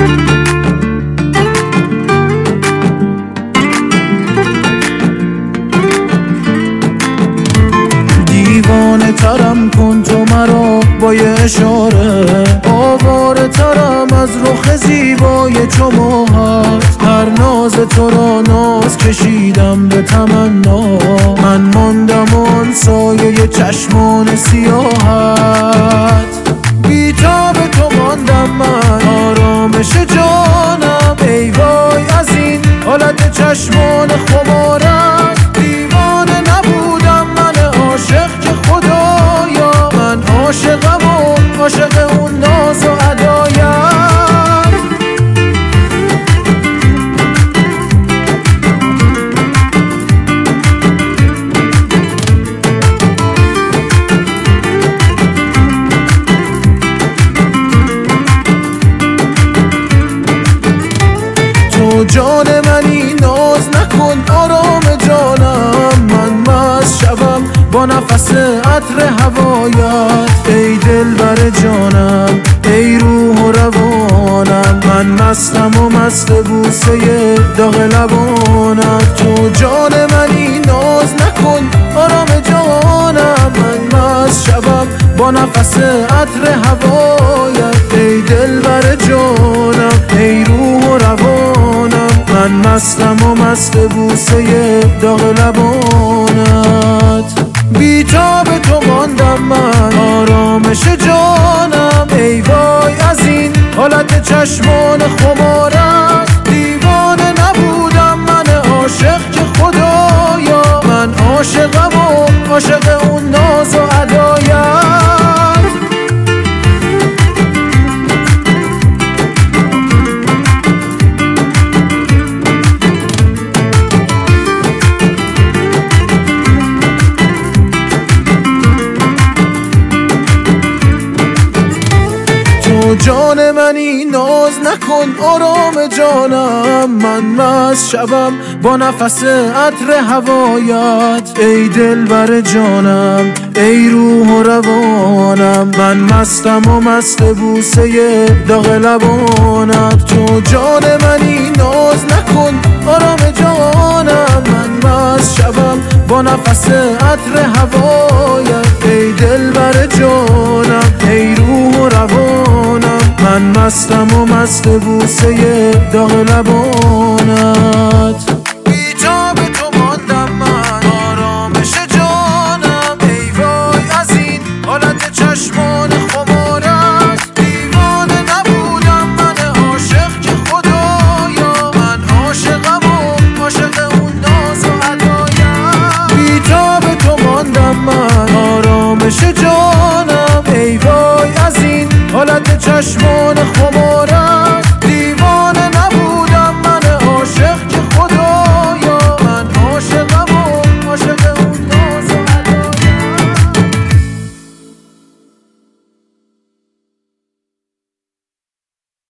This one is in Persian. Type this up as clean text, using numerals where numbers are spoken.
دیوانه ترم کن تو مرا با یه اشاره، آواره ترم از رخ زیبای چو ماهت. هر ناز تو را ناز کشیدم به تمنا، من ماندم آن سایه چشمان سیاهت. بی‌تاب تو ماندم من، آرامش جانم. ای وای از این حالت چشمان خمارت. دیوانه نبودم من عاشق که خدایا، من عاشقم و عاشق اون ناز و ادایت. تو جان منی ناز نکن آرام جانم، من مست شوم با نفس عطر هوایت. ای دلبر جانم ای روح و روانم، من مستم و مست بوسه داغ لبانت. تو جان منی ناز نکن آرام جانم، من مست شوم با نفس عطر هوایت. ای دلبر جانم ای روح و روانم، من مستم و مست بوسه داغ لبانت. بی‌تاب تو ماندم من، آرامش جانم. ای وای از این حالت چشمان خمارت. دیوانه نبودم من عاشق که خدایا، من عاشقم و عاشق اون ناز و ادایت. جان منی ناز نکن آرام جانم، من مست شوم با نفس عطر هوایت. ای دلبر جانم ای روح و روانم، من مستم و مست بوسه داغ لبانت. تو جان منی ناز نکن آرام جانم، من مست شوم با نفس عطر هوایت. ای دلبر جانم ای روح و روانم، من مستم و مست بوسه داغ لبانت. بی‌تاب تو ماندم من، آرامش جانم. ای وای از این حالت چشمان خمارت. دیوانه نبودم من عاشق که خدایا، من عاشقم و عاشق اون ناز و ادایت. بی‌تاب تو ماندم من، آرامش جانم. ای وای از این حالت چشمان خمارت.